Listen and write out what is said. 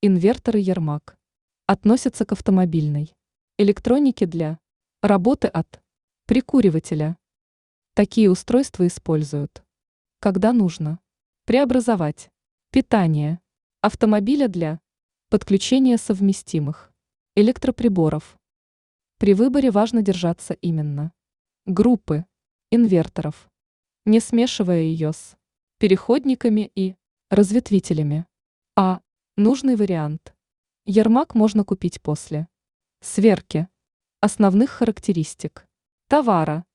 Инверторы Ермак относятся к автомобильной электронике для работы от прикуривателя. Такие устройства используют, когда нужно преобразовать питание автомобиля для подключения совместимых электроприборов. При выборе важно держаться именно группы инверторов, не смешивая ее с переходниками и разветвителями. А нужный вариант Ермак можно купить после сверки основных характеристик товара